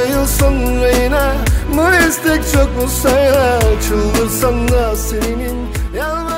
Bunca yıl sonra yine bu istek çok mu sayar? Çıldırsan da senin yanına